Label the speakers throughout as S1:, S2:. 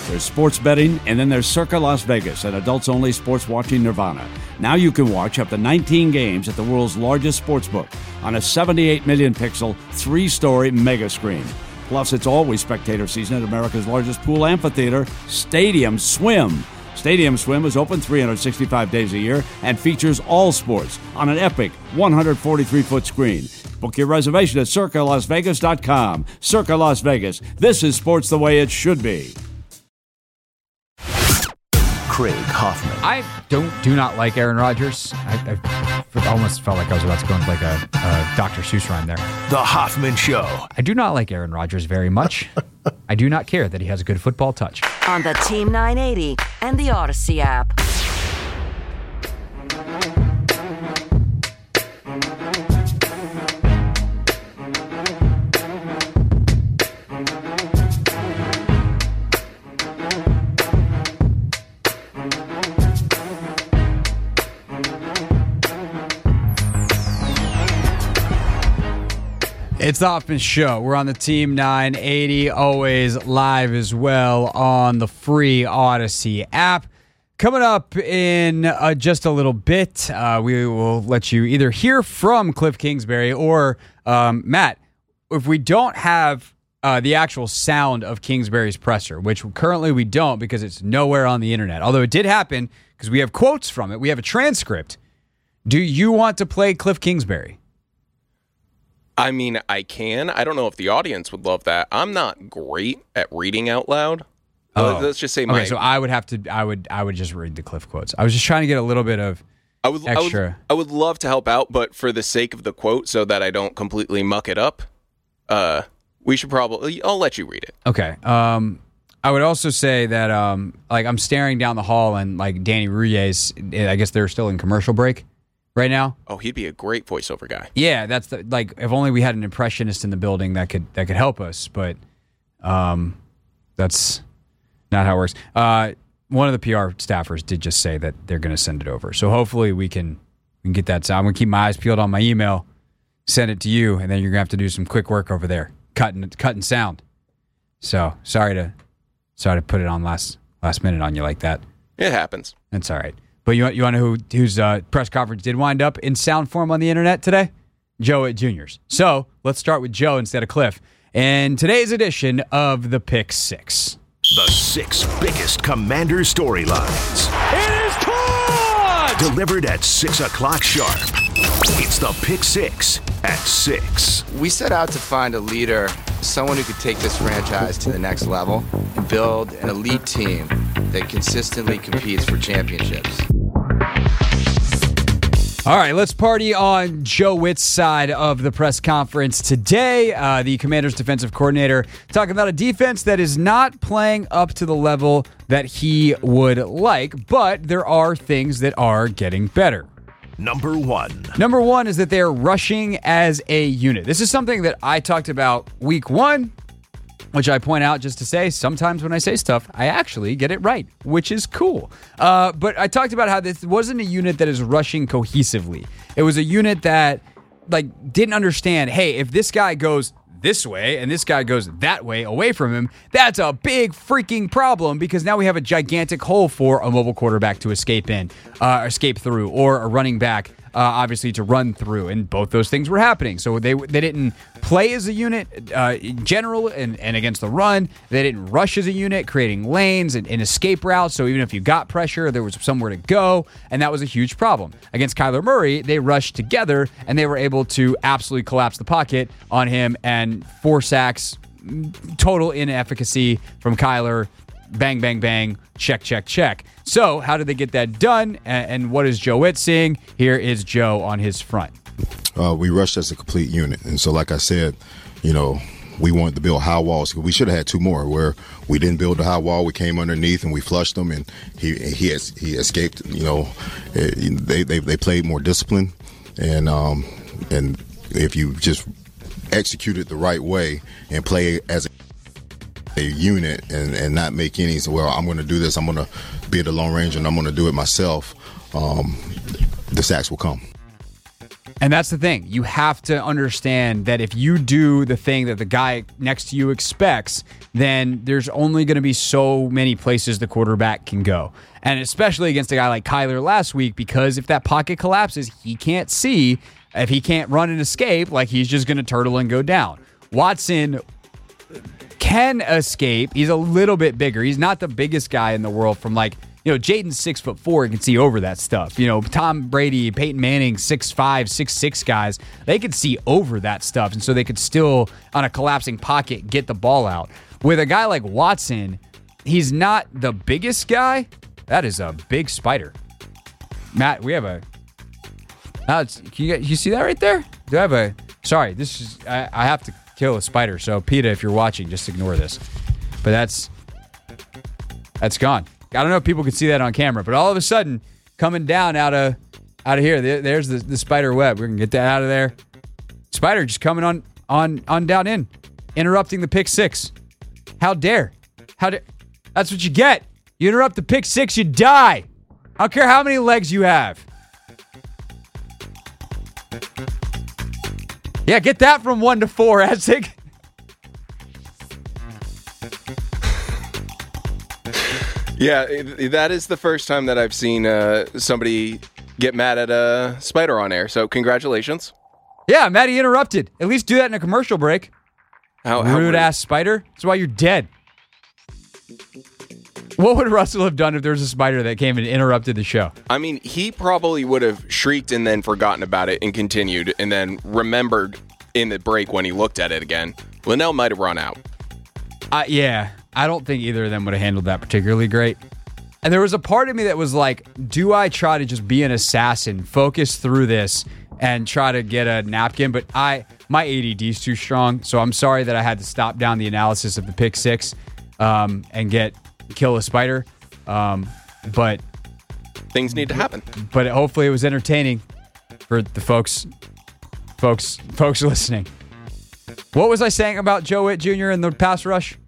S1: There's sports betting, and then there's Circa Las Vegas, an adults-only sports watching nirvana. Now you can watch up to 19 games at the world's largest sportsbook on a 78 million pixel, 3-story mega screen. Plus, it's always spectator season at America's largest pool amphitheater, Stadium Swim. Stadium Swim is open 365 days a year and features all sports on an epic 143-foot screen. Book your reservation at CircaLasVegas.com. Circa Las Vegas. This is sports the way it should be.
S2: Craig Hoffman.
S3: I do not like Aaron Rodgers. I almost felt like I was about to go into like a Dr. Seuss rhyme there.
S2: The Hoffman Show.
S3: I do not like Aaron Rodgers very much. I do not care that he has a good football touch.
S4: On the Team 980 and the Odyssey app.
S3: It's the Hoffman Show. We're on the Team 980, always live as well on the free Odyssey app. Coming up in just a little bit, we will let you either hear from Cliff Kingsbury or Matt. If we don't have the actual sound of Kingsbury's presser, which currently we don't because it's nowhere on the internet, although it did happen because we have quotes from it. We have a transcript. Do you want to play Cliff Kingsbury?
S5: I mean, I can. I don't know if the audience would love that. I'm not great at reading out loud. Let's just say my...
S3: Okay, so I would have to... I would just read the Cliff quotes. I was just trying to get a little bit of extra...
S5: I would love to help out, but for the sake of the quote, so that I don't completely muck it up, we should probably... I'll let you read it.
S3: Okay. I would also say that, I'm staring down the hall and, Danny Ruiz, I guess they're still in commercial break right now.
S5: Oh, he'd be a great voiceover guy.
S3: Yeah, that's if only we had an impressionist in the building that could help us, but that's not how it works. One of the PR staffers did just say that they're going to send it over, so hopefully we can get that sound. I'm going to keep my eyes peeled on my email, send it to you, and then you're going to have to do some quick work over there, cutting sound. So sorry to put it on last minute on you like that.
S5: It happens.
S3: That's all right. But you want to know whose press conference did wind up in sound form on the internet today? Joe at Junior's. So let's start with Joe instead of Cliff. And today's edition of the Pick Six.
S2: The 6 biggest Commander storylines.
S1: It is caught!
S2: Delivered at 6 o'clock sharp. It's the Pick Six at 6.
S6: We set out to find a leader, someone who could take this franchise to the next level and build an elite team that consistently competes for championships.
S3: All right, let's party on Joe Witt's side of the press conference today. The Commanders' defensive coordinator talking about a defense that is not playing up to the level that he would like, but there are things that are getting better.
S2: Number one
S3: is that they're rushing as a unit. This is something that I talked about week 1, which I point out just to say sometimes when I say stuff, I actually get it right, which is cool. But I talked about how this wasn't a unit that is rushing cohesively. It was a unit that didn't understand, hey, if this guy goes this way and this guy goes that way away from him, that's a big freaking problem because now we have a gigantic hole for a mobile quarterback to escape through, or a running back obviously to run through, and both those things were happening. So they didn't play as a unit in general and against the run. They didn't rush as a unit, creating lanes and escape routes. So even if you got pressure, there was somewhere to go, and that was a huge problem. Against Kyler Murray, they rushed together, and they were able to absolutely collapse the pocket on him, and 4 sacks, total inefficacy from Kyler. Bang, bang, bang, check, check, check. So how did they get that done, and what is Joe Witt seeing? Here is Joe on his front.
S7: We rushed as a complete unit, and so like I said, we wanted to build high walls. We should have had 2 more where we didn't build the high wall. We came underneath and we flushed them, and he escaped. They played more discipline, and if you just execute it the right way and play as a unit and not make any, well, I'm going to do this, I'm going to be at the long range and I'm going to do it myself, the sacks will come.
S3: And that's the thing. You have to understand that if you do the thing that the guy next to you expects, then there's only going to be so many places the quarterback can go. And especially against a guy like Kyler last week, because if that pocket collapses, he can't see. If he can't run and escape, like he's just going to turtle and go down. Watson can escape. He's a little bit bigger. He's not the biggest guy in the world from Jaden's 6'4" and can see over that stuff. Tom Brady, Peyton Manning, 6'5", 6'6" guys, they could see over that stuff. And so they could still, on a collapsing pocket, get the ball out. With a guy like Watson, he's not the biggest guy. That is a big spider. Matt, we have a... you see that right there? Do I have a... Sorry, this is... I have to kill a spider. So, PETA, if you're watching, just ignore this. But that's gone. I don't know if people can see that on camera, but all of a sudden, coming down out of here, there's the spider web. We're going to get that out of there. Spider just coming on down in, interrupting the pick six. How dare. That's what you get. You interrupt the pick six, you die. I don't care how many legs you have. Yeah, get that from 1 to 4, Essig.
S5: Yeah, that is the first time that I've seen somebody get mad at a spider on air. So congratulations.
S3: Yeah, Matty interrupted. At least do that in a commercial break.
S5: How
S3: rude-ass spider. That's why you're dead. What would Russell have done if there was a spider that came and interrupted the show?
S5: I mean, he probably would have shrieked and then forgotten about it and continued and then remembered in the break when he looked at it again. Linnell might have run out.
S3: Yeah, I don't think either of them would have handled that particularly great. And there was a part of me that was like, do I try to just be an assassin, focus through this, and try to get a napkin? But my ADD is too strong, so I'm sorry that I had to stop down the analysis of the pick six and kill a spider. But
S5: things need to happen.
S3: But hopefully it was entertaining for the folks listening. What was I saying about Joe Witt Jr. and the pass rush?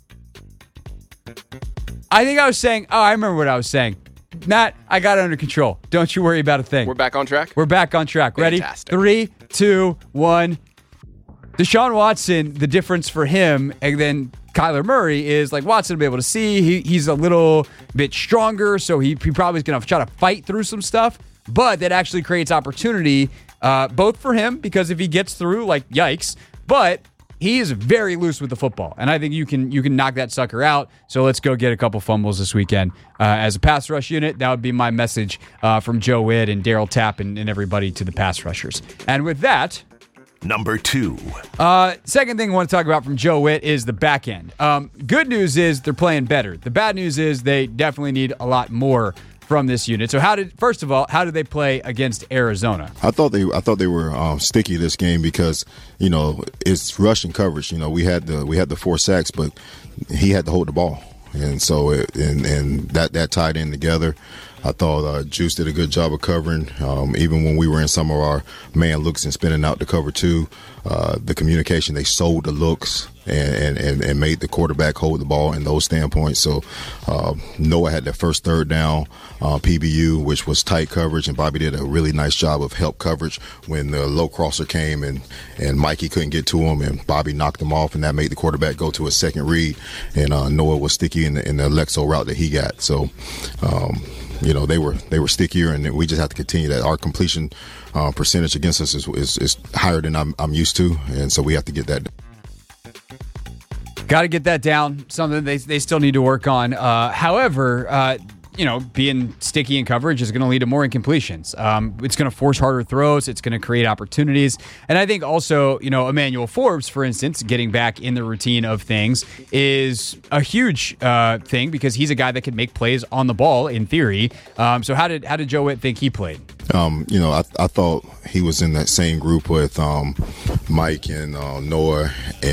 S3: I think I was saying, I remember what I was saying. Matt, I got it under control. Don't you worry about a thing.
S5: We're back on track?
S3: We're back on track.
S5: Fantastic.
S3: Ready? 3, 2, 1. Deshaun Watson, the difference for him, and then Kyler Murray is like Watson will be able to see. He's a little bit stronger, so he probably is going to try to fight through some stuff. But that actually creates opportunity both for him, because if he gets through, like, yikes. But he is very loose with the football, and I think you can knock that sucker out. So let's go get a couple fumbles this weekend. As a pass rush unit, that would be my message from Joe Witt and Daryl Tapp and everybody to the pass rushers. And with that...
S2: Number 2.
S3: Second thing I want to talk about from Joe Witt is the back end. Good news is they're playing better. The bad news is they definitely need a lot more from this unit. So how did they play against Arizona?
S7: I thought they were sticky this game because it's rushing coverage. We had the 4 sacks, but he had to hold the ball, and so that tied in together. I thought Juice did a good job of covering. Even when we were in some of our man looks and spinning out to cover 2, the communication, they sold the looks and made the quarterback hold the ball in those standpoints. So Noah had that first third down PBU, which was tight coverage, and Bobby did a really nice job of help coverage when the low crosser came and Mikey couldn't get to him, and Bobby knocked him off, and that made the quarterback go to a second read, and Noah was sticky in the Lexo route that he got. So they were stickier, and we just have to continue that. Our completion percentage against us is higher than I'm used to, and so we have to get that done.
S3: Got to get that down. Something they still need to work on. However, being sticky in coverage is going to lead to more incompletions. It's going to force harder throws. It's going to create opportunities. And I think also, Emmanuel Forbes, for instance, getting back in the routine of things is a huge thing, because he's a guy that can make plays on the ball in theory. So how did Joe Witt think he played?
S7: I thought he was in that same group with Mike and Noah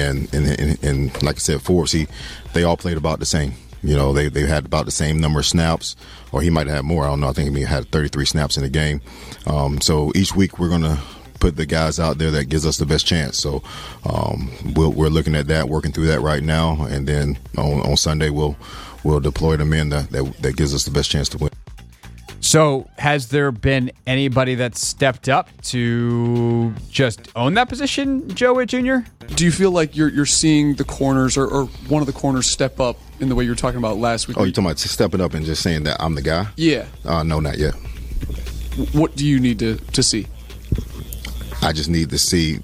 S7: and like I said, Forbes. They all played about the same. They had about the same number of snaps, or he might have had more. I don't know. I think he had 33 snaps in the game. So each week we're going to put the guys out there that gives us the best chance. So we're looking at that, working through that right now, and then on Sunday we'll deploy them in that gives us the best chance to win.
S3: So has there been anybody that's stepped up to just own that position, Joe Witt Jr.?
S8: Do you feel like you're seeing the corners or one of the corners step up in the way you were talking about last week?
S7: Oh, you're talking about stepping up and just saying that I'm the guy?
S8: Yeah.
S7: No, not yet.
S8: What do you need to see?
S7: I just need to see,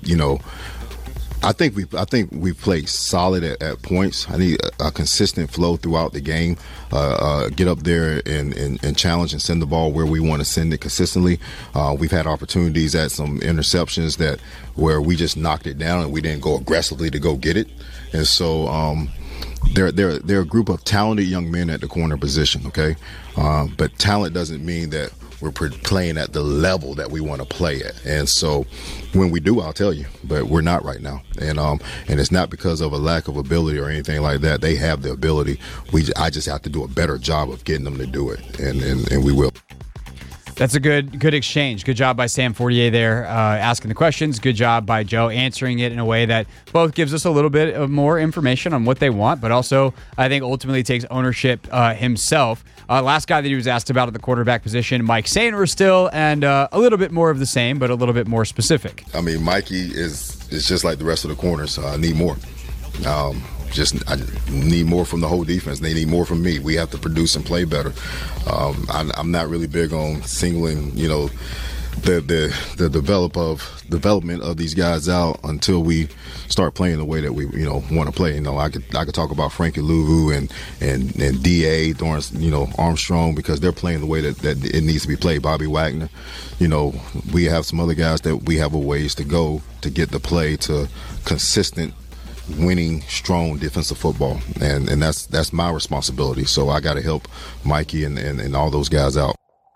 S7: I think we've played solid at points. I need a consistent flow throughout the game. Get up there and challenge and send the ball where we want to send it consistently. We've had opportunities at some interceptions where we just knocked it down and we didn't go aggressively to go get it. And so they're a group of talented young men at the corner position. Okay, but talent doesn't mean that we're playing at the level that we want to play at. And so when we do, I'll tell you, but we're not right now. And it's not because of a lack of ability or anything like that. They have the ability. I just have to do a better job of getting them to do it. And we will.
S3: That's a good exchange. Good job by Sam Fortier there asking the questions. Good job by Joe answering it in a way that both gives us a little bit of more information on what they want, but also I think ultimately takes ownership himself. Last guy that he was asked about at the quarterback position, Mike Sainristil, and a little bit more of the same, but a little bit more specific.
S7: I mean, Mikey is just like the rest of the corners. So I need more. I need more from the whole defense. They need more from me. We have to produce and play better. I'm not really big on singling, the development of these guys out until we start playing the way that we want to play. I could talk about Frankie Louvu and DA Dorrance, Armstrong, because they're playing the way that it needs to be played. Bobby Wagner, we have some other guys that we have a ways to go to get the play to consistent winning strong defensive football, and that's my responsibility. So I got to help Mikey and all those guys out.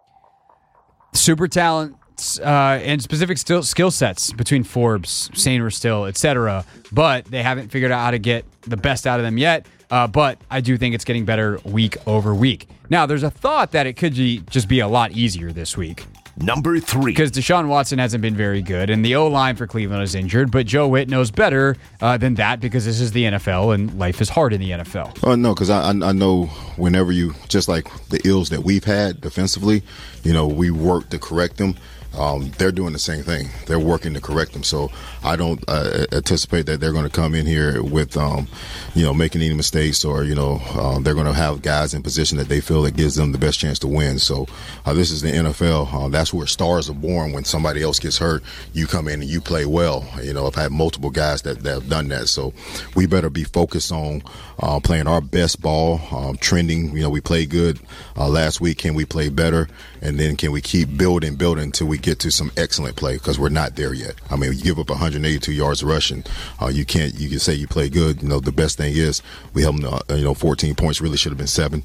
S7: Super talent and specific skill sets between Forbes, Sainristil, etc. But they haven't figured out how to get the best out of them yet. But I do think it's getting better week over week. Now, there's a thought that it could just be a lot easier this week.
S2: Number 3.
S3: Because Deshaun Watson hasn't been very good, and the O-line for Cleveland is injured, but Joe Witt knows better than that because this is the NFL, and life is hard in the NFL.
S7: No, because I know whenever just like the ills that we've had defensively, we work to correct them. They're doing the same thing. They're working to correct them. So I don't anticipate that they're going to come in here with, making any mistakes or, they're going to have guys in position that they feel that gives them the best chance to win. So this is the NFL. That's where stars are born. When somebody else gets hurt, you come in and you play well. I've had multiple guys that have done that. So we better be focused on playing our best ball, trending. We played good last week. Can we play better? And then can we keep building until we get to some excellent play, because we're not there yet. I mean, you give up 182 yards rushing. You can say you play good. The best thing is we held them 14 points, really should have been 7.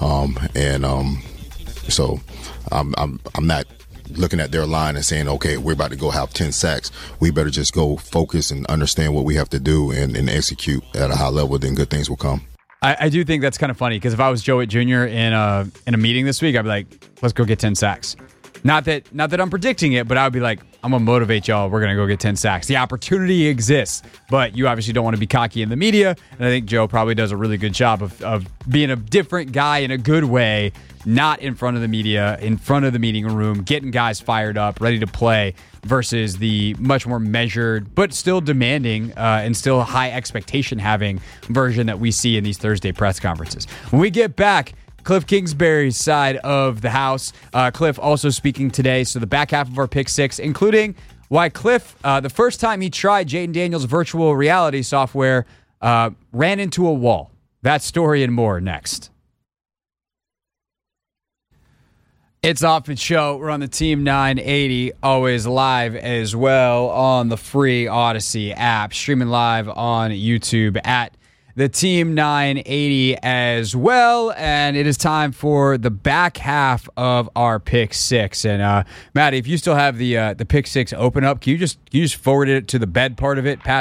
S7: So I'm not looking at their line and saying, okay, we're about to go have 10 sacks. We better just go focus and understand what we have to do and execute at a high level, then good things will come.
S3: I do think that's kind of funny, because if I was Joe Witt Jr. in a meeting this week, I'd be like, let's go get 10 sacks. Not that I'm predicting it, but I would be like, I'm going to motivate y'all. We're going to go get 10 sacks. The opportunity exists, but you obviously don't want to be cocky in the media. And I think Joe probably does a really good job of being a different guy in a good way, not in front of the media, in front of the meeting room, getting guys fired up, ready to play, versus the much more measured, but still demanding and still high expectation having version that we see in these Thursday press conferences. When we get back, Cliff Kingsbury's side of the house. Cliff also speaking today. So the back half of our Pick 6, including why Cliff, the first time he tried Jayden Daniels virtual reality software, ran into a wall. That story and more next. It's Offit Show. We're on the Team 980, always live as well on the free Odyssey app, streaming live on YouTube at the Team 980 as well. And it is time for the back half of our Pick 6. And Maddie, if you still have the Pick 6 open up, can you just forward it to the bed part of it?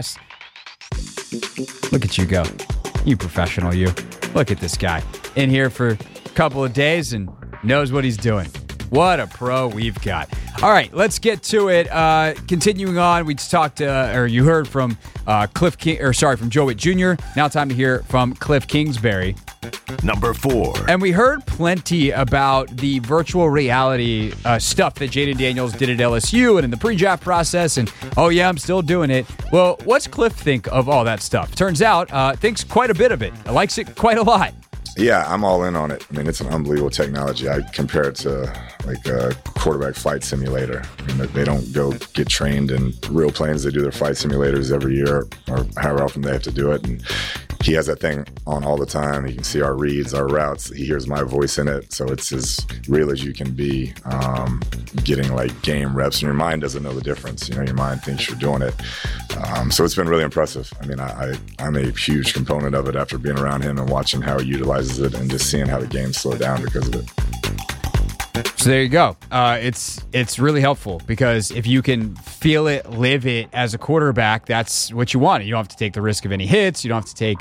S3: Look at you go. You professional, you. Look at this guy. In here for a couple of days and knows what he's doing. What a pro we've got. All right, let's get to it. Continuing on, we just talked, you heard from from Joe Witt Jr. Now time to hear from Cliff Kingsbury.
S2: Number 4.
S3: And we heard plenty about the virtual reality stuff that Jayden Daniels did at LSU and in the pre-draft process. And, oh, yeah, I'm still doing it. Well, what's Cliff think of all that stuff? Turns out, thinks quite a bit of it. Likes it quite a lot.
S9: Yeah, I'm all in on it. I mean, it's an unbelievable technology. I compare it to like a quarterback flight simulator. I mean, they don't go get trained in real planes. They do their flight simulators every year or however often they have to do it. And he has that thing on all the time. He can see our reads, our routes. He hears my voice in it. So it's as real as you can be, getting like game reps. And your mind doesn't know the difference. You know, your mind thinks you're doing it. So it's been really impressive. I mean, I'm a huge component of it after being around him and watching how he utilizes it and just seeing how the game slowed down because of it.
S3: So there you go. It's really helpful because if you can feel it, live it as a quarterback, that's what you want. You don't have to take the risk of any hits. You don't have to take,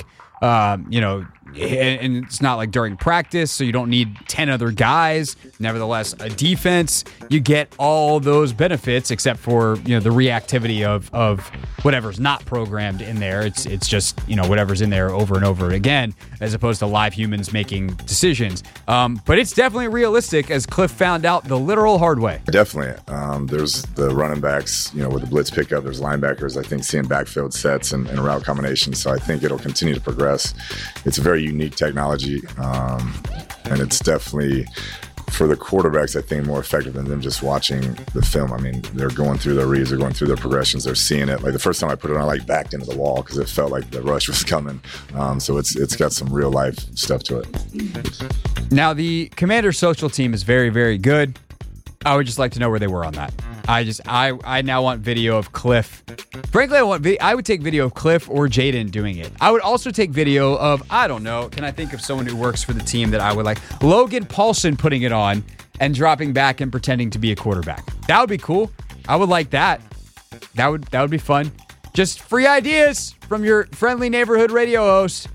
S3: and it's not like during practice, so you don't need 10 other guys. Nevertheless, a defense, you get all those benefits except for, the reactivity of whatever's not programmed in there. It's just, whatever's in there over and over again, as opposed to live humans making decisions. But it's definitely realistic, as Cliff found out the literal hard way.
S9: Definitely. There's the running backs, with the blitz pickup. There's linebackers, I think, seeing backfield sets and route combinations. So I think it'll continue to progress. It's a very unique technology, and it's definitely, for the quarterbacks, I think, more effective than them just watching the film. I mean, they're going through their reads, they're going through their progressions, they're seeing it. Like the first time I put it on, I backed into the wall because it felt like the rush was coming. So it's got some real life stuff to it.
S3: Now, the Commanders social team is very, very good. I would just like to know where they were on that. I now want video of Cliff. Frankly, I would take video of Cliff or Jayden doing it. I would also take video of, I don't know, can I think of someone who works for the team that I would like? Logan Paulson putting it on and dropping back and pretending to be a quarterback. That would be cool. I would like that. That would be fun. Just free ideas from your friendly neighborhood radio host.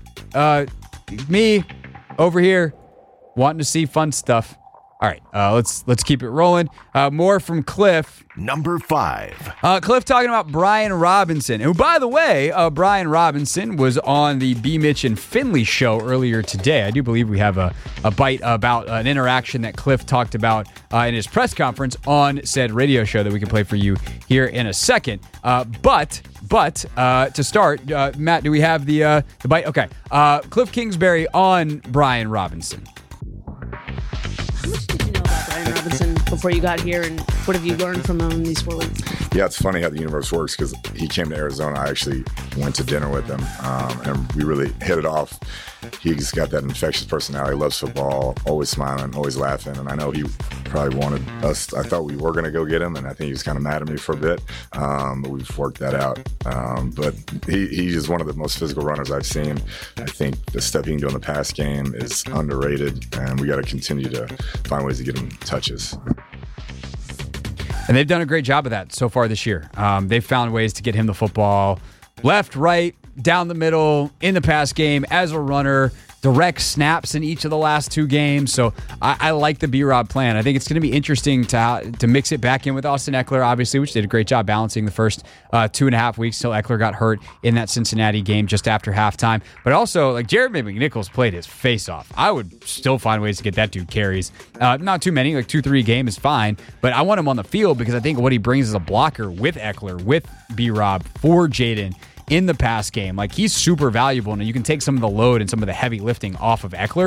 S3: Me over here wanting to see fun stuff. All right, let's keep it rolling. More from Cliff.
S2: Number 5.
S3: Cliff talking about Brian Robinson, who, by the way, Brian Robinson was on the B. Mitch and Finley show earlier today. I do believe we have a bite about an interaction that Cliff talked about in his press conference on said radio show that we can play for you here in a second. But to start, Matt, do we have the bite? Okay, Cliff Kingsbury on Brian Robinson.
S10: How much did you know about Brian Robinson before you got here, and what have you learned from him in these 4 weeks?
S9: Yeah, it's funny how the universe works because he came to Arizona. I actually went to dinner with him, and we really hit it off. He's got that infectious personality, loves football, always smiling, always laughing, and I know he probably wanted us. I thought we were going to go get him, and I think he was kind of mad at me for a bit, but we've worked that out. But he is one of the most physical runners I've seen. I think the stuff he can do in the pass game is underrated, and we got to continue to find ways to get him touches.
S3: And they've done a great job of that so far this year. They've found ways to get him the football left, right, down the middle, in the pass game, as a runner, direct snaps in each of the last 2 games. So I like the B-Rob plan. I think it's going to be interesting to mix it back in with Austin Eckler, obviously, which did a great job balancing the first 2.5 weeks till Eckler got hurt in that Cincinnati game just after halftime. But also, like, Jared McNichols played his face off. I would still find ways to get that dude carries. Not too many, like 2-3 a game is fine. But I want him on the field because I think what he brings as a blocker with Eckler, with B-Rob, for Jayden, in the pass game, like, he's super valuable, and you can take some of the load and some of the heavy lifting off of Eckler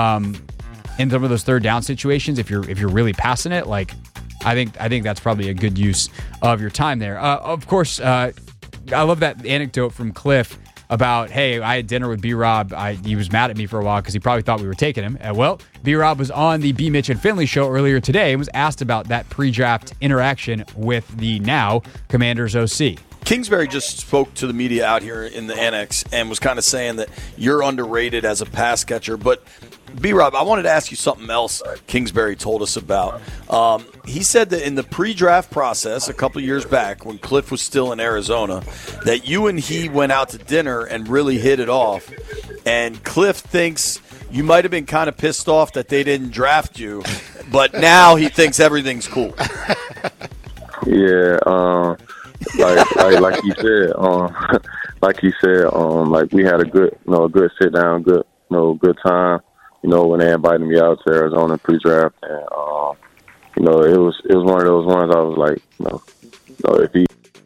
S3: in some of those third down situations. If you're really passing it, like, I think that's probably a good use of your time there. Of course, I love that anecdote from Cliff about, hey, I had dinner with B-Rob. He was mad at me for a while because he probably thought we were taking him. Well, B-Rob was on the B. Mitch and Finley show earlier today and was asked about that pre-draft interaction with the now Commanders OC.
S11: Kingsbury just spoke to the media out here in the annex and was kind of saying that you're underrated as a pass catcher. But, B-Rob, I wanted to ask you something else Kingsbury told us about. He said that in the pre-draft process a couple years back when Cliff was still in Arizona, that you and he went out to dinner and really hit it off. And Cliff thinks you might have been kind of pissed off that they didn't draft you, but now he thinks everything's cool.
S12: Yeah, like you said, like we had a good sit down, good good time. When they invited me out to Arizona pre-draft, and it was one of those ones I was like, if he.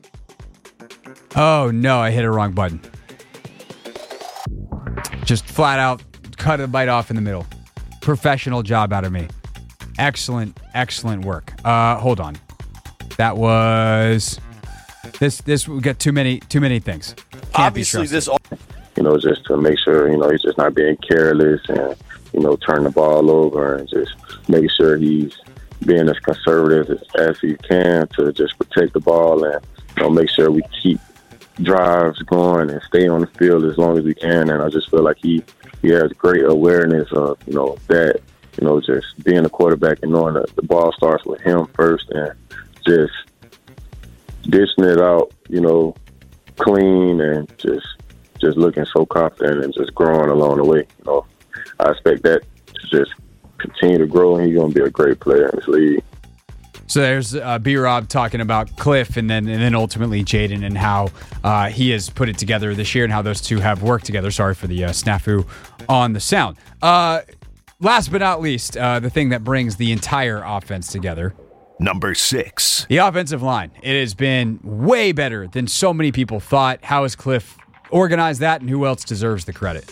S3: Oh no, I hit a wrong button. Just flat out cut a bite off in the middle. Professional job out of me. Excellent work. Hold on. That was this. We got too many things.
S11: Obviously, this.
S12: Just to make sure he's just not being careless and turn the ball over and just make sure he's being as conservative as he can to just protect the ball and make sure we keep drives going and stay on the field as long as we can. And I just feel like he has great awareness of that. Just being a quarterback and knowing that the ball starts with him first and just dishing it out, clean and just looking so confident and just growing along the way. I expect that to just continue to grow, and he's going to be a great player in this league.
S3: So there's B-Rob talking about Cliff and then ultimately Jaden and how he has put it together this year and how those two have worked together. Sorry for the snafu on the sound. Last but not least, the thing that brings the entire offense together.
S2: Number 6.
S3: The offensive line. It has been way better than so many people thought. How has Cliff organized that, and who else deserves the credit?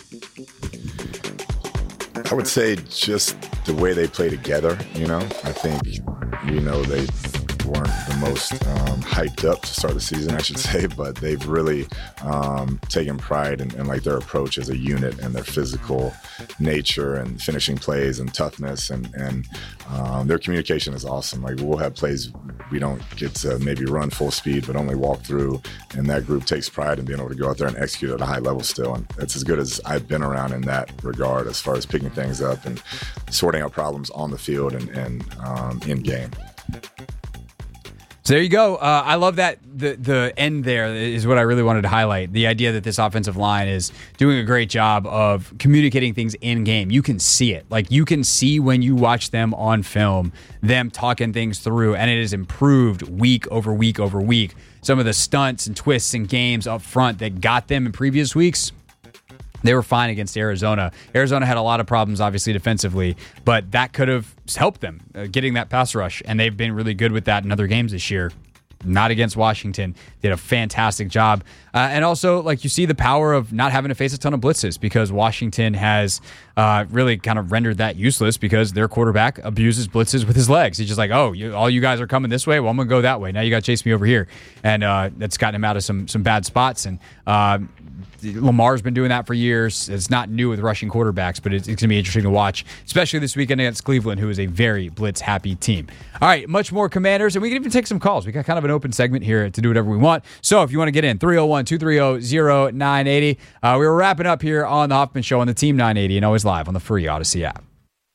S9: I would say just the way they play together. I think they weren't the most hyped up to start the season, I should say, but they've really taken pride in like their approach as a unit and their physical nature and finishing plays and toughness and their communication is awesome. Like, we'll have plays we don't get to maybe run full speed but only walk through, and that group takes pride in being able to go out there and execute at a high level still, and that's as good as I've been around in that regard as far as picking things up and sorting out problems on the field and in game.
S3: So there you go. I love that the end there is what I really wanted to highlight. The idea that this offensive line is doing a great job of communicating things in game. You can see it. Like, you can see when you watch them on film, them talking things through, and it has improved week over week over week. Some of the stunts and twists and games up front that got them in previous weeks, they were fine against Arizona. Arizona had a lot of problems, obviously, defensively, but that could have helped them getting that pass rush, and they've been really good with that in other games this year. Not against Washington. Did a fantastic job. And also, you see the power of not having to face a ton of blitzes, because Washington has really kind of rendered that useless because their quarterback abuses blitzes with his legs. He's just like, all you guys are coming this way? Well, I'm going to go that way. Now you got to chase me over here. And that's gotten him out of some bad spots. And Lamar's been doing that for years. It's not new with rushing quarterbacks, but it's going to be interesting to watch, especially this weekend against Cleveland, who is a very blitz-happy team. All right, much more Commanders, and we can even take some calls. We got kind of an open segment here to do whatever we want. So if you want to get in, 301-230-0980. We were wrapping up here on the Hoffman Show on the Team 980 and always live on the free Odyssey app.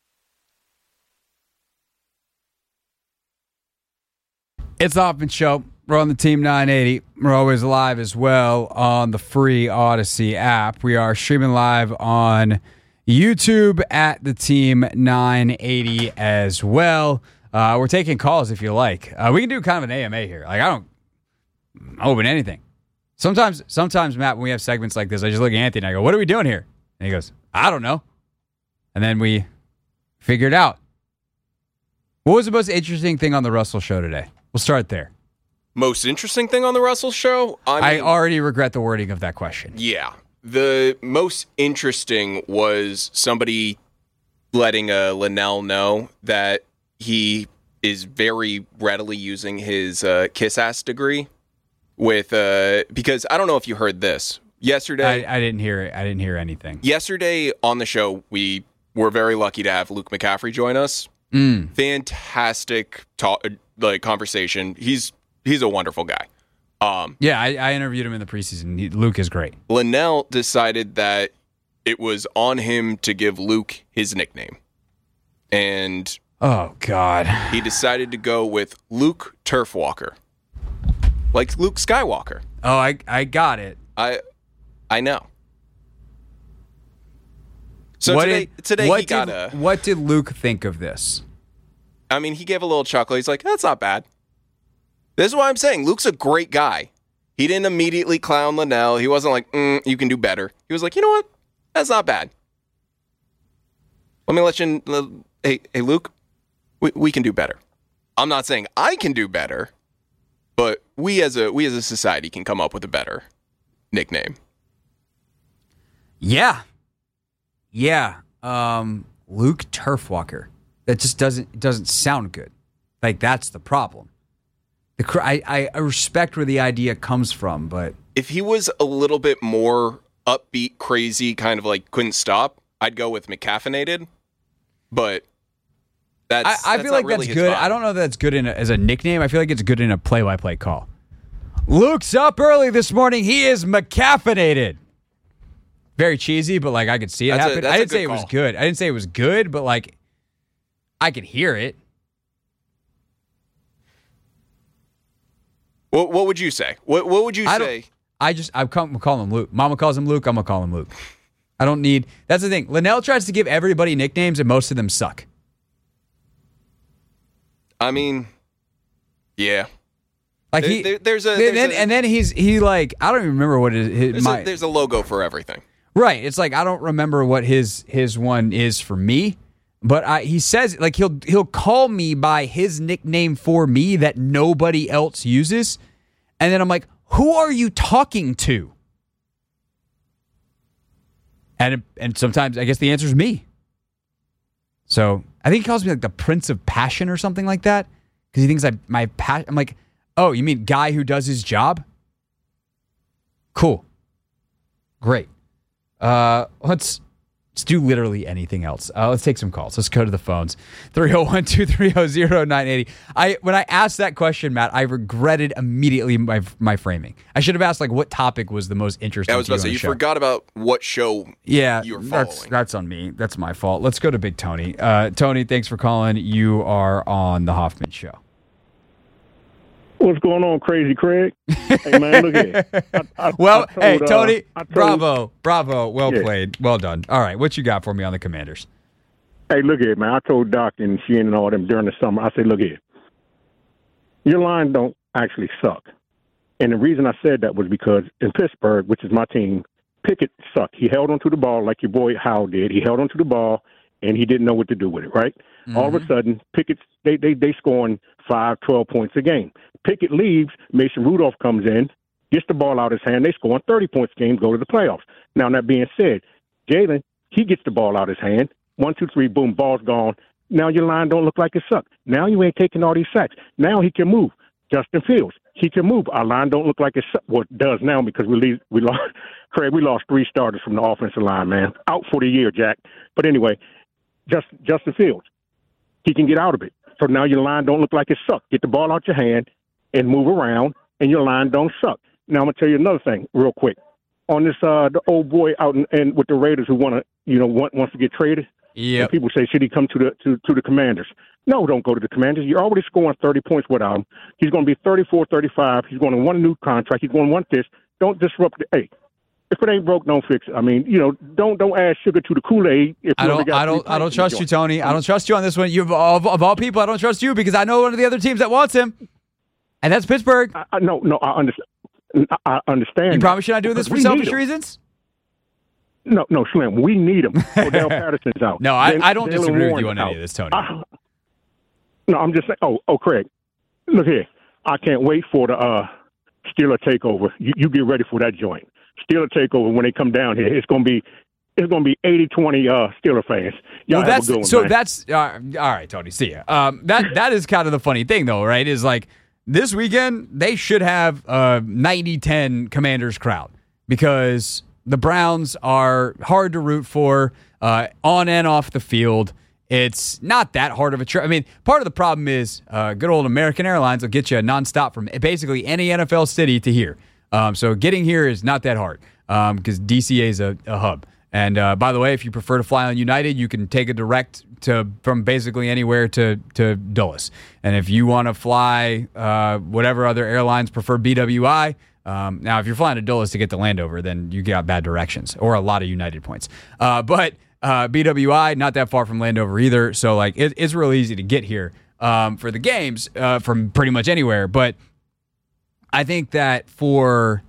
S3: It's the Hoffman Show. We're on the Team 980. We're always live as well on the free Odyssey app. We are streaming live on YouTube at the Team 980 as well. We're taking calls if you like. We can do kind of an AMA here. I don't open anything. Sometimes, Matt, when we have segments like this, I just look at Anthony and I go, "What are we doing here?" And he goes, "I don't know." And then we figure it out. What was the most interesting thing on the Russell Show today? We'll start there.
S5: Most interesting thing on the Russell Show?
S3: I already regret the wording of that question.
S5: Yeah. The most interesting was somebody letting Linnell know that he is very readily using his KISS-ass degree with because I don't know if you heard this. Yesterday,
S3: I didn't hear it. I didn't hear anything.
S5: Yesterday on the show, we were very lucky to have Luke McCaffrey join us. Fantastic conversation. He's a wonderful guy.
S3: Yeah, I interviewed him in the preseason. Luke is great.
S5: Linnell decided that it was on him to give Luke his nickname. And
S3: oh, God.
S5: He decided to go with Luke Turfwalker. Like Luke Skywalker.
S3: Oh, I got it.
S5: I know. So today he got a...
S3: What did Luke think of this?
S5: I mean, he gave a little chuckle. He's like, that's not bad. This is what I'm saying. Luke's a great guy. He didn't immediately clown Linnell. He wasn't like, you can do better. He was like, you know what? That's not bad. Let me let you. Hey, Luke, we can do better. I'm not saying I can do better, but we as a society can come up with a better nickname.
S3: Yeah. Luke Turfwalker. That just doesn't sound good. Like, that's the problem. I respect where the idea comes from, but
S5: if he was a little bit more upbeat, crazy, kind of like couldn't stop, I'd go with McCaffeinated. But
S3: I feel like
S5: really
S3: that's good.
S5: vibe.
S3: I don't know if that's good as a nickname. I feel like it's good in a play-by-play call. Luke's up early this morning. He is McCaffeinated. Very cheesy, but like I could see it happen. I didn't say it was good. I didn't say it was good, but like I could hear it.
S5: What would you say? What would you say?
S3: I'm calling him Luke. Mama calls him Luke. I'm gonna call him Luke. I don't need. That's the thing. Linnell tries to give everybody nicknames, and most of them suck.
S5: I mean, yeah.
S3: Like
S5: there's a
S3: like I don't even remember what
S5: there's a logo for everything.
S3: Right. It's like I don't remember what his one is for me. But he says, like, he'll call me by his nickname for me that nobody else uses. And then I'm like, who are you talking to? And sometimes I guess the answer is me. So I think he calls me like the Prince of Passion or something like that. Because he thinks my passion. I'm like, oh, you mean guy who does his job? Cool. Great. Let's do literally anything else. Let's take some calls. Let's go to the phones. 301-230-0980. When I asked that question, Matt, I regretted immediately my framing. I should have asked like what topic was the most interesting.
S5: I was about to say you forgot about what show you were following.
S3: That's on me. That's my fault. Let's go to Big Tony. Tony, thanks for calling. You are on the Hoffman Show.
S13: What's going on, Crazy Craig? Hey, man, look here.
S3: Tony, bravo. Well played. Well done. All right, what you got for me on the Commanders?
S13: Hey, look here, man. I told Doc and Sheehan and all them during the summer, I said, look here. Your line don't actually suck. And the reason I said that was because in Pittsburgh, which is my team, Pickett sucked. He held onto the ball like your boy Howell did. He held onto the ball, and he didn't know what to do with it, right? Mm-hmm. All of a sudden, Pickett, they scoring 5, 12 points a game. Pickett leaves, Mason Rudolph comes in, gets the ball out of his hand, they scoring 30 points a game, go to the playoffs. Now, that being said, Jalen, he gets the ball out of his hand, 1, 2, 3, boom, ball's gone. Now your line don't look like it sucked. Now you ain't taking all these sacks. Now he can move. Justin Fields, he can move. Our line don't look like it sucked. Well, it does now because we lost, Craig, we lost 3 starters from the offensive line, man. Out for the year, Jack. But anyway, Justin Fields, he can get out of it. So now your line don't look like it sucked. Get the ball out your hand and move around, and your line don't suck. Now I'm gonna tell you another thing real quick. On this, the old boy out and with the Raiders who wants to get traded.
S3: Yeah.
S13: People say should he come to the Commanders? No, don't go to the Commanders. You're already scoring 30 points without him. He's going to be 34, 35. He's going to want a new contract. He's going to want this. Don't disrupt the. Hey, if it ain't broke, don't fix it. I mean, don't add sugar to the Kool-Aid.
S3: I don't trust you, Tony. I don't trust you on this one. You of all people, I don't trust you because I know one of the other teams that wants him, and that's Pittsburgh.
S13: No, I understand. I understand.
S3: You promise you're not doing this for selfish reasons?
S13: No, Slim. We need him. Odell Patterson's out.
S3: No, I don't disagree with you on any of this, Tony.
S13: No, I'm just saying. Oh, Craig, look here. I can't wait for the Steeler takeover. You get ready for that joint. Steeler takeover when they come down here. It's gonna be 80-20 Steeler fans. Y'all have a good one,
S3: so
S13: man.
S3: That's all right, Tony. See ya. That is kind of the funny thing, though, right? Is like this weekend they should have 90-10 Commanders crowd because the Browns are hard to root for on and off the field. It's not that hard of a trip. I mean, part of the problem is good old American Airlines will get you nonstop from basically any NFL city to here. So getting here is not that hard because DCA is a hub. And by the way, if you prefer to fly on United, you can take a direct from basically anywhere to Dulles. And if you want to fly whatever other airlines prefer BWI, now if you're flying to Dulles to get to Landover, then you got bad directions or a lot of United points. But BWI, not that far from Landover either. So like it's real easy to get here for the games from pretty much anywhere. But I think that for,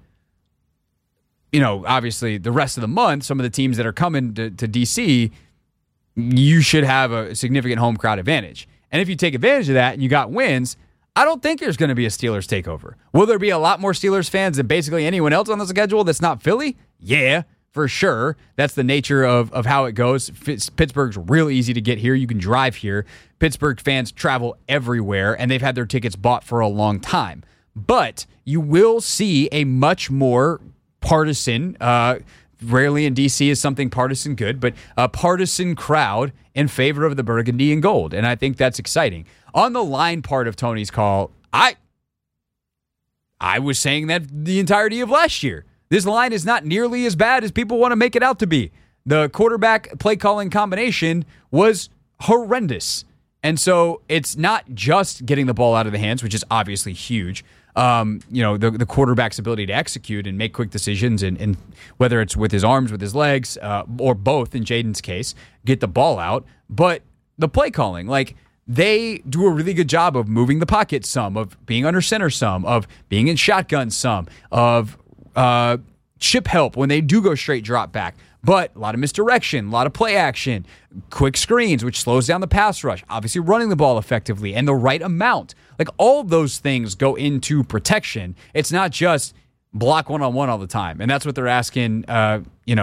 S3: obviously the rest of the month, some of the teams that are coming to DC, you should have a significant home crowd advantage. And if you take advantage of that and you got wins, I don't think there's going to be a Steelers takeover. Will there be a lot more Steelers fans than basically anyone else on the schedule that's not Philly? Yeah, for sure. That's the nature of how it goes. Pittsburgh's real easy to get here. You can drive here. Pittsburgh fans travel everywhere, and they've had their tickets bought for a long time. But you will see a much more partisan, rarely in D.C. is something partisan good, but a partisan crowd in favor of the burgundy and gold. And I think that's exciting. On the line part of Tony's call, I was saying that the entirety of last year. This line is not nearly as bad as people want to make it out to be. The quarterback play calling combination was horrendous. And so it's not just getting the ball out of the hands, which is obviously huge. The quarterback's ability to execute and make quick decisions, and whether it's with his arms, with his legs, or both in Jaden's case, get the ball out. But the play calling, like, they do a really good job of moving the pocket some, of being under center some, of being in shotgun some, of chip help when they do go straight drop back. But a lot of misdirection, a lot of play action, quick screens, which slows down the pass rush, obviously running the ball effectively and the right amount. Like, all those things go into protection. It's not just block one-on-one all the time. And that's what they're asking, some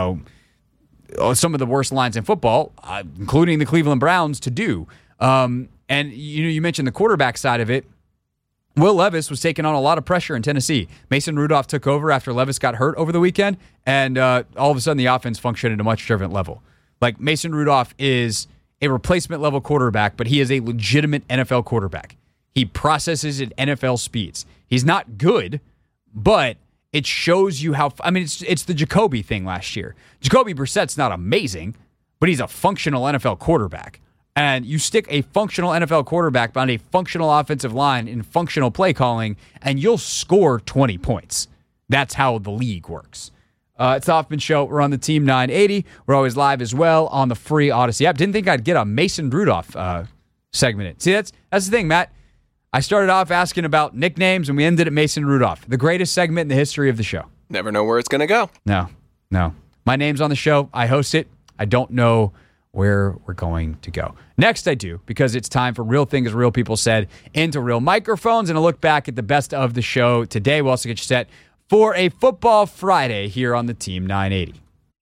S3: of the worst lines in football, including the Cleveland Browns, to do. And you mentioned the quarterback side of it. Will Levis was taking on a lot of pressure in Tennessee. Mason Rudolph took over after Levis got hurt over the weekend, and all of a sudden the offense functioned at a much different level. Like, Mason Rudolph is a replacement-level quarterback, but he is a legitimate NFL quarterback. He processes at NFL speeds. He's not good, but it shows you how... it's the Jacoby thing last year. Jacoby Brissett's not amazing, but he's a functional NFL quarterback. And you stick a functional NFL quarterback behind a functional offensive line in functional play calling, and you'll score 20 points. That's how the league works. It's the Hoffman Show. We're on the Team 980. We're always live as well on the free Odyssey app. Didn't think I'd get a Mason Rudolph segment. See, that's the thing, Matt. I started off asking about nicknames, and we ended at Mason Rudolph, the greatest segment in the history of the show.
S5: Never know where it's going to go.
S3: No. My name's on the show. I host it. I don't know where we're going to go. Next, I do, because it's time for Real Things Real People Said into real microphones, and a look back at the best of the show today. We'll also get you set for a Football Friday here on the Team 980.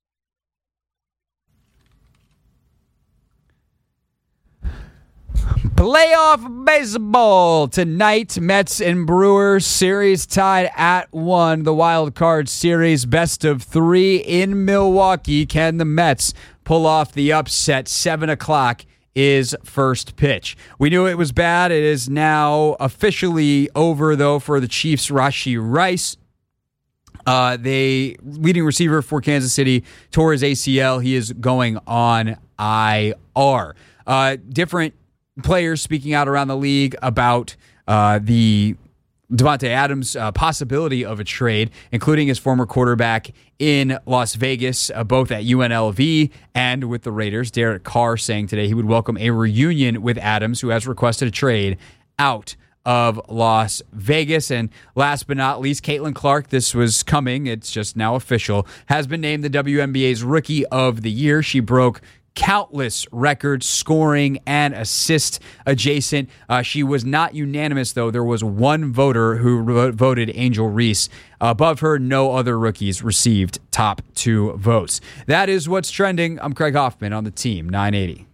S3: Playoff baseball tonight. Mets and Brewers series tied at 1. The wild card series, best of 3 in Milwaukee. Can the Mets pull off the upset? 7 o'clock is first pitch. We knew it was bad. It is now officially over, though, for the Chiefs' Rashee Rice. The leading receiver for Kansas City tore his ACL. He is going on IR. Different players speaking out around the league about the Devontae Adams possibility of a trade, including his former quarterback in Las Vegas, both at UNLV and with the Raiders. Derek Carr saying today he would welcome a reunion with Adams, who has requested a trade out of Las Vegas. And last but not least, Caitlin Clark, this was coming, it's just now official, has been named the WNBA's Rookie of the Year. She broke countless records, scoring and assist adjacent. She was not unanimous, though. There was one voter who voted Angel Reese. Above her, no other rookies received top 2 votes. That is what's trending. I'm Craig Hoffman on the Team 980.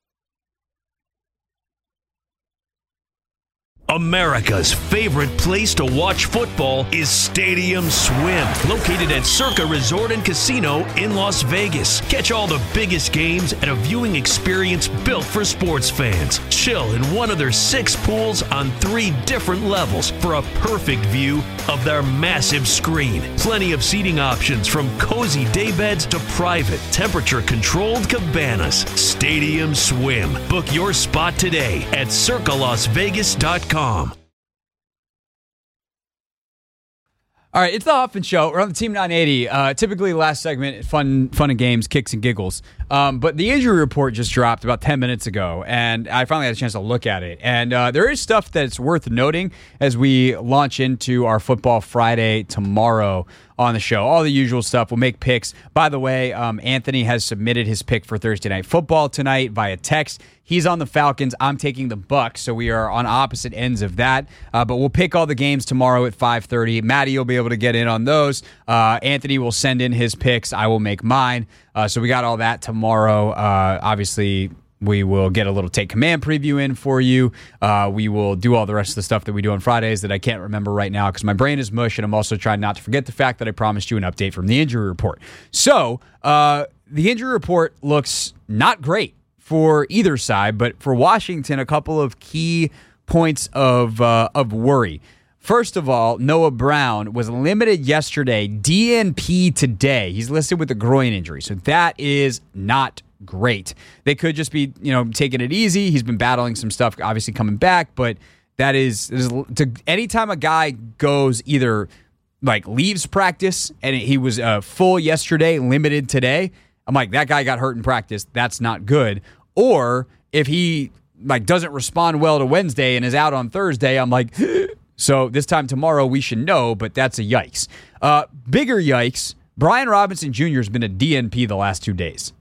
S2: America's favorite place to watch football is Stadium Swim, located at Circa Resort and Casino in Las Vegas. Catch all the biggest games at a viewing experience built for sports fans. Chill in one of their 6 pools on 3 different levels for a perfect view of their massive screen. Plenty of seating options, from cozy daybeds to private, temperature-controlled cabanas. Stadium Swim. Book your spot today at circalasvegas.com.
S3: All right, it's the Hoffman Show. We're on the Team 980. Typically, last segment, fun and games, kicks and giggles. But the injury report just dropped about 10 minutes ago, and I finally had a chance to look at it. And there is stuff that's worth noting as we launch into our Football Friday tomorrow on the show. All the usual stuff. We'll make picks. By the way, Anthony has submitted his pick for Thursday Night Football tonight via text. He's on the Falcons. I'm taking the Bucks, so we are on opposite ends of that. But we'll pick all the games tomorrow at 5:30. Maddie will be able to get in on those. Anthony will send in his picks. I will make mine. So we got all that tomorrow. Obviously, we will get a little Take Command preview in for you. We will do all the rest of the stuff that we do on Fridays that I can't remember right now because my brain is mush, and I'm also trying not to forget the fact that I promised you an update from the injury report. So the injury report looks not great for either side, but for Washington, a couple of key points of worry. First of all, Noah Brown was limited yesterday, DNP today. He's listed with a groin injury, so that is not great. They could just be, taking it easy. He's been battling some stuff, obviously coming back, but that is anytime a guy goes either like leaves practice and he was full yesterday, limited today, I'm like, that guy got hurt in practice. That's not good. Or if he doesn't respond well to Wednesday and is out on Thursday, I'm like, so this time tomorrow we should know, but that's a yikes. Bigger yikes, Brian Robinson Jr. has been a DNP the last 2 days.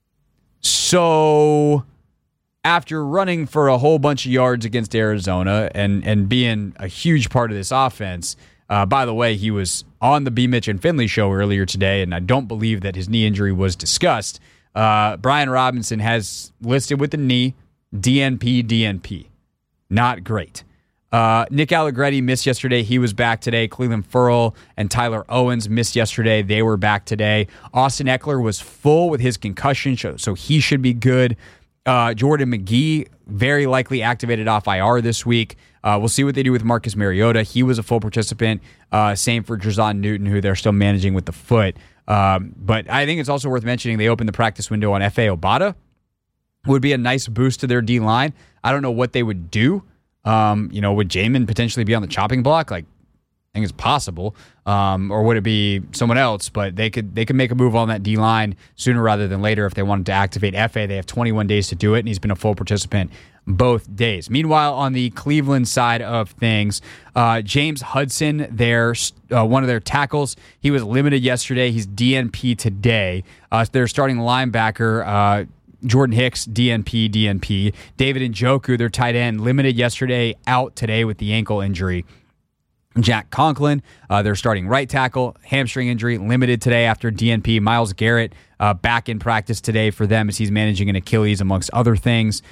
S3: So after running for a whole bunch of yards against Arizona and being a huge part of this offense, by the way, he was on the B. Mitch and Finley show earlier today, and I don't believe that his knee injury was discussed. Brian Robinson has listed with the knee, DNP. Not great. Nick Allegretti missed yesterday. He was back today. Cleveland Ferrell and Tyler Owens missed yesterday. They were back today. Austin Eckler was full with his concussion, so he should be good. Jordan McGee, very likely activated off IR this week. We'll see what they do with Marcus Mariota. He was a full participant. Same for Drazon Newton, who they're still managing with the foot. But I think it's also worth mentioning they opened the practice window on F.A. Obata. Would be a nice boost to their D-line. I don't know what they would do. Would Jamin potentially be on the chopping block? I think it's possible. Or would it be someone else? But they could make a move on that D-line sooner rather than later if they wanted to activate F.A. They have 21 days to do it, and he's been a full participant both days. Meanwhile, on the Cleveland side of things, James Hudson, one of their tackles, he was limited yesterday. He's DNP today. Their starting linebacker, Jordan Hicks, DNP. David Njoku, their tight end, limited yesterday, out today with the ankle injury. Jack Conklin, their starting right tackle, hamstring injury, limited today after DNP. Myles Garrett, back in practice today for them as he's managing an Achilles, amongst other things.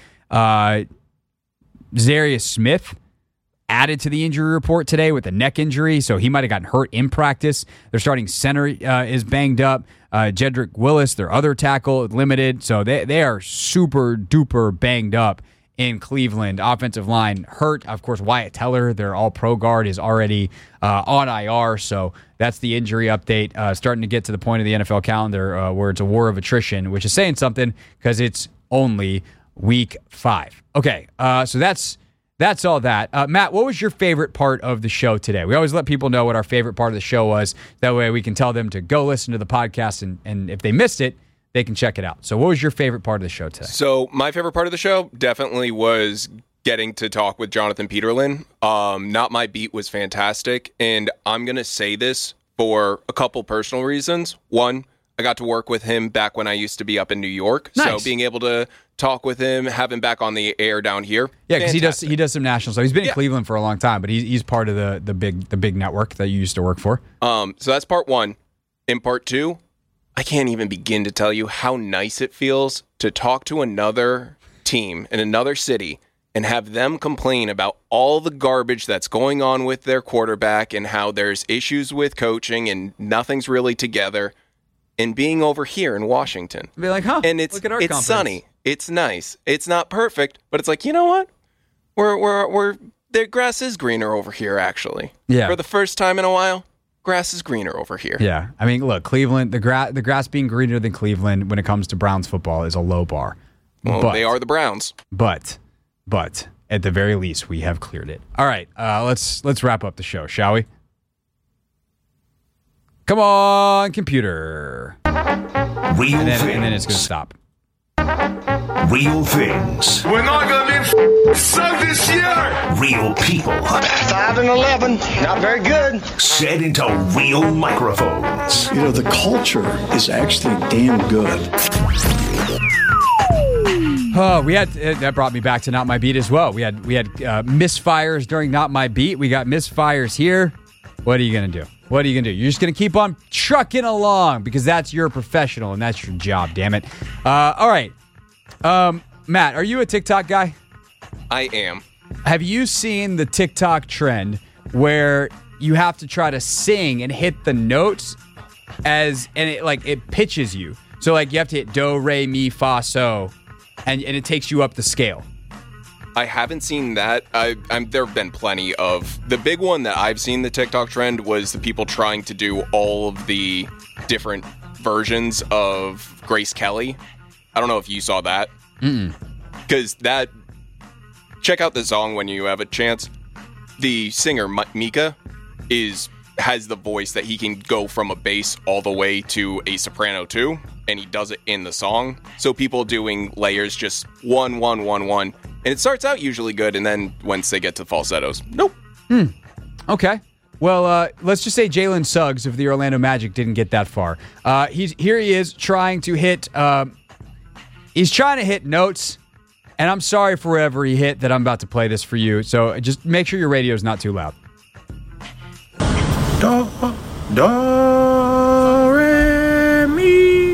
S3: Zarius Smith added to the injury report today with a neck injury, so he might have gotten hurt in practice. Their starting center is banged up. Jedrick Willis, their other tackle, limited. So they are super duper banged up in Cleveland. Offensive line hurt. Of course, Wyatt Teller, their all-pro guard, is already on IR. So that's the injury update. Starting to get to the point of the NFL calendar where it's a war of attrition, which is saying something because it's only Week 5. Okay, so that's all that. Matt, what was your favorite part of the show today? We always let people know what our favorite part of the show was. That way we can tell them to go listen to the podcast, and if they missed it, they can check it out. So what was your favorite part of the show today?
S5: So my favorite part of the show definitely was getting to talk with Jonathan Peterlin. Not My Beat was fantastic, and I'm going to say this for a couple personal reasons. One, I got to work with him back when I used to be up in New York.
S3: Nice.
S5: So being able to talk with him, have him back on the air down here.
S3: Yeah, because he does some national stuff. He's been in Cleveland for a long time, but he's part of the big network that you used to work for.
S5: So that's part one. In part two, I can't even begin to tell you how nice it feels to talk to another team in another city and have them complain about all the garbage that's going on with their quarterback and how there's issues with coaching and nothing's really together. And being over here in Washington.
S3: Be like, huh?
S5: And it's sunny. It's nice. It's not perfect, but it's like, you know what? The grass is greener over here, actually.
S3: Yeah.
S5: For the first time in a while, grass is greener over here.
S3: Yeah. I mean, look, Cleveland, the grass being greener than Cleveland when it comes to Browns football is a low bar.
S5: Well, they are the Browns.
S3: But at the very least, we have cleared it. All right, let's wrap up the show, shall we? Come on, computer. And then it's going to stop.
S14: Real things.
S15: We're not going to be sucked this year.
S14: Real people.
S15: 5-11, not very good.
S14: Said into real microphones.
S16: You know, the culture is actually damn good.
S3: Oh, we had that brought me back to Not My Beat as well. We had misfires during Not My Beat. We got misfires here. What are you gonna do? What are you gonna do? You're just gonna keep on trucking along because that's your professional and that's your job. Damn it! All right, Matt, are you a TikTok guy?
S5: I am.
S3: Have you seen the TikTok trend where you have to try to sing and hit the notes and it pitches you? So like you have to hit do, re, mi, fa, so. And it takes you up the scale.
S5: I haven't seen that. There have been plenty of. The big one that I've seen, the TikTok trend, was the people trying to do all of the different versions of Grace Kelly. I don't know if you saw that. Because that. Check out the song when you have a chance. The singer, Mika, has the voice that he can go from a bass all the way to a soprano too, and he does it in the song. So people doing layers, just one, and it starts out usually good, and then once they get to falsettos, nope.
S3: Okay. Well, let's just say Jalen Suggs of the Orlando Magic didn't get that far. He is trying to hit. He's trying to hit notes, and I'm sorry for wherever he hit that I'm about to play this for you. So just make sure your radio is not too loud.
S15: Do, re, mi,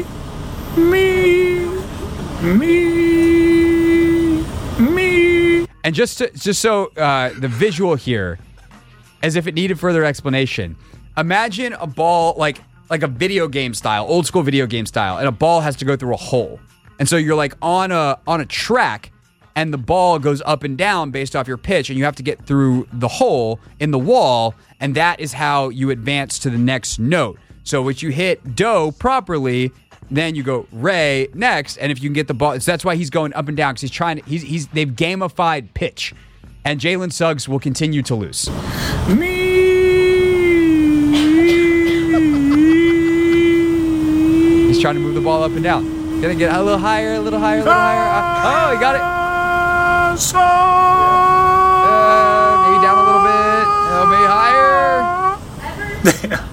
S15: mi.
S3: And just so the visual here, as if it needed further explanation, imagine a ball like a video game style, old school video game style, and a ball has to go through a hole. And so you're like on a track, and the ball goes up and down based off your pitch, and you have to get through the hole in the wall, and that is how you advance to the next note. So if you hit do properly, then you go re next, and if you can get the ball, so that's why he's going up and down, because they've gamified pitch, and Jalen Suggs will continue to lose. He's trying to move the ball up and down. Gonna get a little higher, a little higher, a little higher. Oh, he got it. Maybe down a little bit. Oh, maybe higher.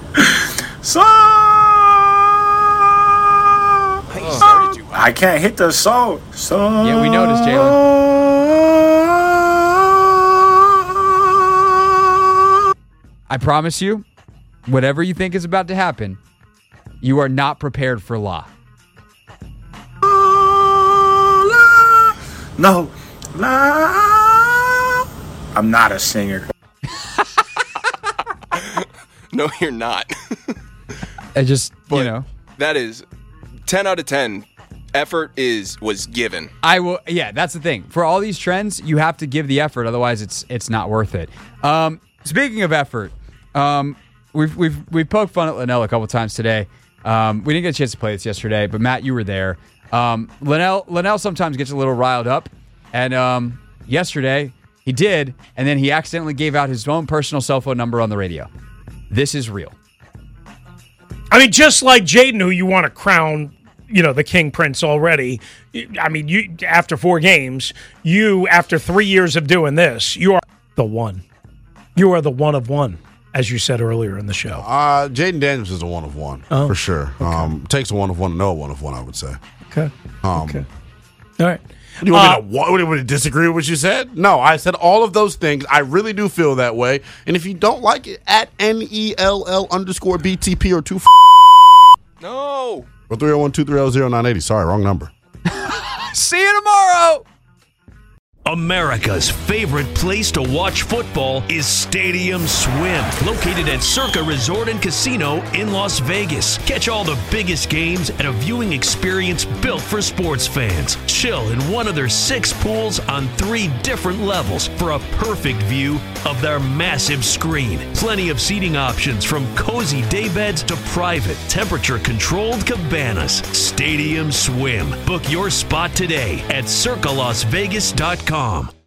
S15: I can't hit the so.
S3: Yeah, we noticed, Jalen. I promise you, whatever you think is about to happen, you are not prepared for La.
S15: No. La. I'm not a singer.
S5: No, you're not.
S3: I just,
S5: That is 10 out of 10. Effort was given.
S3: Yeah, that's the thing. For all these trends, you have to give the effort, otherwise it's not worth it. Speaking of effort, we've poked fun at Linnell a couple times today. We didn't get a chance to play this yesterday, but Matt, you were there. Linnell sometimes gets a little riled up, and yesterday he did, and then he accidentally gave out his own personal cell phone number on the radio. This is real.
S17: I mean, just like Jaden, who you want to crown, the King Prince already. I mean, you after 4 games, after 3 years of doing this, you are the one. You are the one of one, as you said earlier in the show.
S18: Jaden Daniels is a one of one, for sure. Okay. Takes a one of one to know a one of one, I would say.
S17: Okay. Okay. All right.
S18: Do you want me to disagree with what you said? No, I said all of those things. I really do feel that way. And if you don't like it, at NELL_BTP or 2.
S5: No.
S18: Or 301-230-0980. Sorry, wrong number.
S3: See you tomorrow.
S2: America's favorite place to watch football is Stadium Swim, located at Circa Resort and Casino in Las Vegas. Catch all the biggest games at a viewing experience built for sports fans. Chill in one of their 6 pools on 3 different levels for a perfect view of their massive screen. Plenty of seating options from cozy daybeds to private, temperature-controlled cabanas. Stadium Swim. Book your spot today at circalasvegas.com.